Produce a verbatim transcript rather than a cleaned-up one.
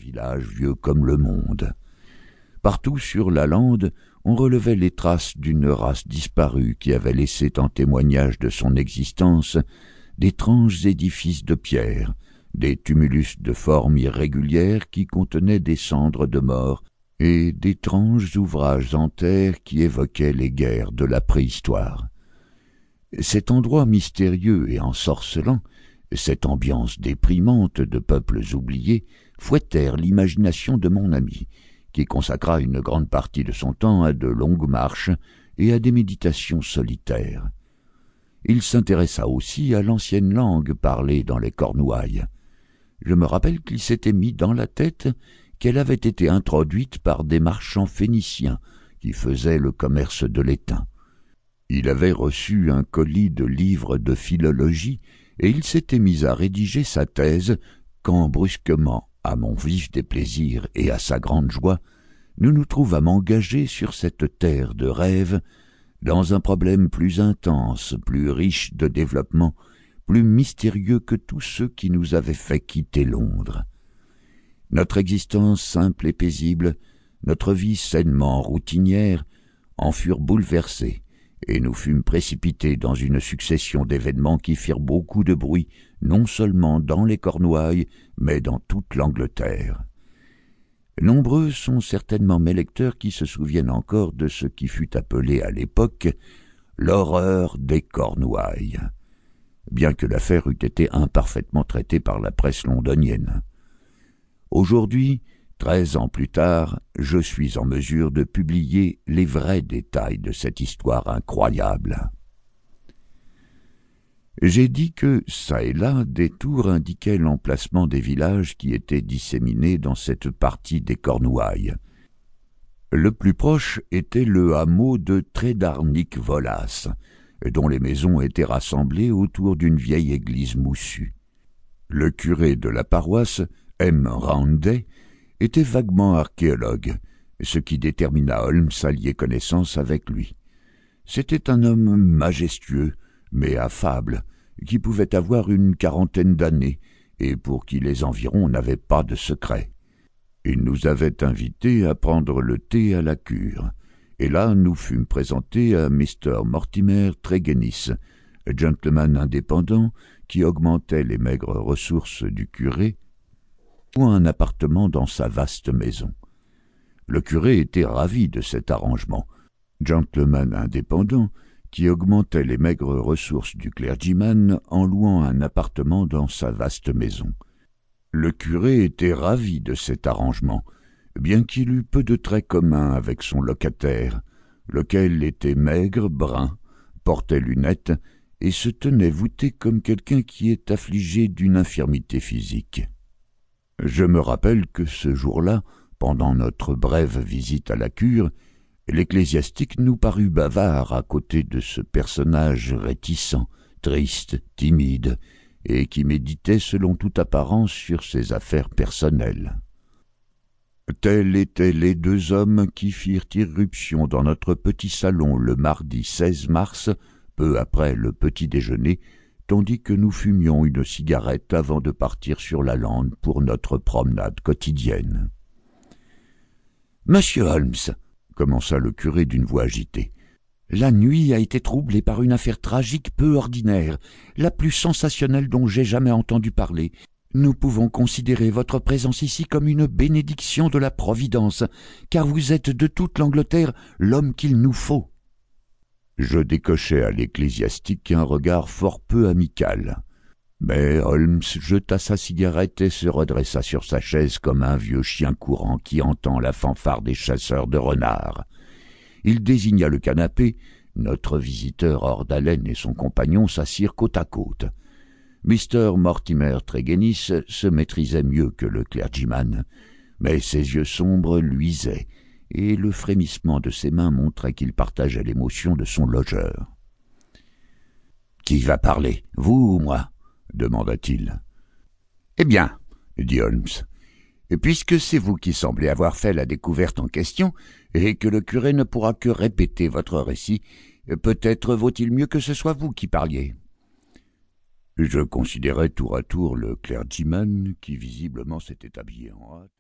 village vieux comme le monde. Partout sur la lande, on relevait les traces d'une race disparue qui avait laissé en témoignage de son existence d'étranges édifices de pierre, des tumulus de forme irrégulière qui contenaient des cendres de morts et d'étranges ouvrages en terre qui évoquaient les guerres de la préhistoire. Cet endroit mystérieux et ensorcelant, cette ambiance déprimante de peuples oubliés, fouettèrent l'imagination de mon ami, qui consacra une grande partie de son temps à de longues marches et à des méditations solitaires. Il s'intéressa aussi à l'ancienne langue parlée dans les Cornouailles. Je me rappelle qu'il s'était mis dans la tête qu'elle avait été introduite par des marchands phéniciens qui faisaient le commerce de l'étain. Il avait reçu un colis de livres de philologie et il s'était mis à rédiger sa thèse quand brusquement, à mon vif déplaisir et à sa grande joie, nous nous trouvâmes engagés sur cette terre de rêve dans un problème plus intense, plus riche de développement, plus mystérieux que tous ceux qui nous avaient fait quitter Londres. Notre existence simple et paisible, notre vie sainement routinière, en furent bouleversées, et nous fûmes précipités dans une succession d'événements qui firent beaucoup de bruit, non seulement dans les Cornouailles, mais dans toute l'Angleterre. Nombreux sont certainement mes lecteurs qui se souviennent encore de ce qui fut appelé à l'époque l'horreur des Cornouailles, bien que l'affaire eût été imparfaitement traitée par la presse londonienne. Aujourd'hui, treize ans plus tard, je suis en mesure de publier les vrais détails de cette histoire incroyable. J'ai dit que, çà et là, des tours indiquaient l'emplacement des villages qui étaient disséminés dans cette partie des Cornouailles. Le plus proche était le hameau de Trédarnic-Volas, dont les maisons étaient rassemblées autour d'une vieille église moussue. Le curé de la paroisse, M. Rounday, était vaguement archéologue, ce qui détermina Holmes à lier connaissance avec lui. C'était un homme majestueux, mais affable, qui pouvait avoir une quarantaine d'années, et pour qui les environs n'avaient pas de secret. Il nous avait invités à prendre le thé à la cure, et là nous fûmes présentés à Mister Mortimer Tregennis, gentleman indépendant qui augmentait les maigres ressources du curé, ou un appartement dans sa vaste maison. Le curé était ravi de cet arrangement. Gentleman indépendant qui augmentait les maigres ressources du clergyman en louant un appartement dans sa vaste maison. Le curé était ravi de cet arrangement, bien qu'il eût peu de traits communs avec son locataire, lequel était maigre, brun, portait lunettes et se tenait voûté comme quelqu'un qui est affligé d'une infirmité physique. Je me rappelle que ce jour-là, pendant notre brève visite à la cure, l'ecclésiastique nous parut bavard à côté de ce personnage réticent, triste, timide, et qui méditait selon toute apparence sur ses affaires personnelles. Tels étaient les deux hommes qui firent irruption dans notre petit salon le mardi seize mars, peu après le petit déjeuner, tandis que nous fumions une cigarette avant de partir sur la lande pour notre promenade quotidienne. « Monsieur Holmes, » commença le curé d'une voix agitée, « la nuit a été troublée par une affaire tragique peu ordinaire, la plus sensationnelle dont j'ai jamais entendu parler. Nous pouvons considérer votre présence ici comme une bénédiction de la Providence, car vous êtes de toute l'Angleterre l'homme qu'il nous faut. » Je décochai à l'ecclésiastique un regard fort peu amical. Mais Holmes jeta sa cigarette et se redressa sur sa chaise comme un vieux chien courant qui entend la fanfare des chasseurs de renards. Il désigna le canapé. Notre visiteur hors d'haleine et son compagnon s'assirent côte à côte. Mister Mortimer Tregennis se maîtrisait mieux que le clergyman, mais ses yeux sombres luisaient, et le frémissement de ses mains montrait qu'il partageait l'émotion de son logeur. « Qui va parler, vous ou moi ?» demanda-t-il. « Eh bien, » dit Holmes, « puisque c'est vous qui semblez avoir fait la découverte en question, et que le curé ne pourra que répéter votre récit, peut-être vaut-il mieux que ce soit vous qui parliez. » Je considérais tour à tour le clergyman qui visiblement s'était habillé en hâte.